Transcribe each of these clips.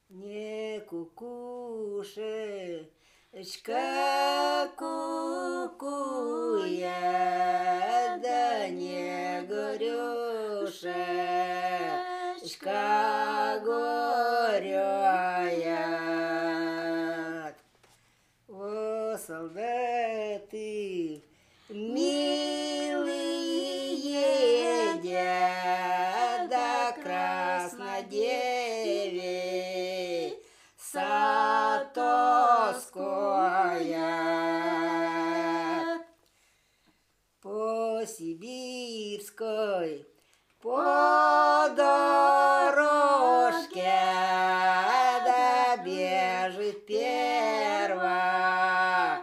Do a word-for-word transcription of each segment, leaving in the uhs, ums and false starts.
Не кукушечка кукуя, да не горюшечка горюет. О, солдаты, милые, деда краснодеве сатоскоя. По сибирской, по дорожке, да бежит первая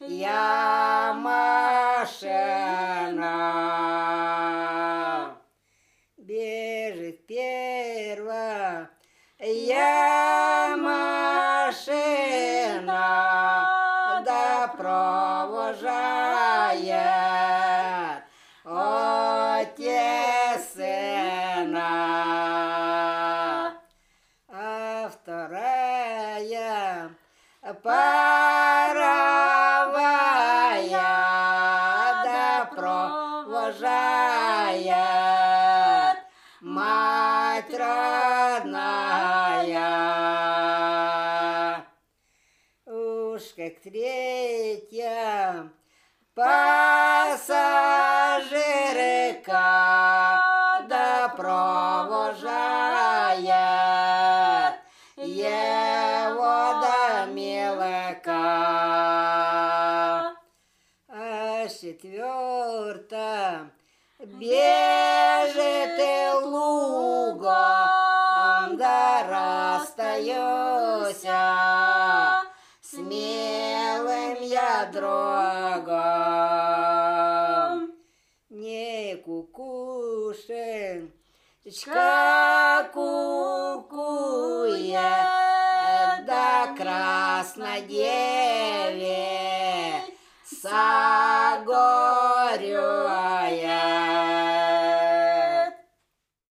машина. Бежит первая машина, да провожает отец сына. А вторая паровая, да провожает мать родная. Уж как третья пассажирка, да провожает его до мелка. А четвертая бежит и лугом, да расстаюся с милым я другом. Не кукушечка кукуя, да краснодеве сагорю.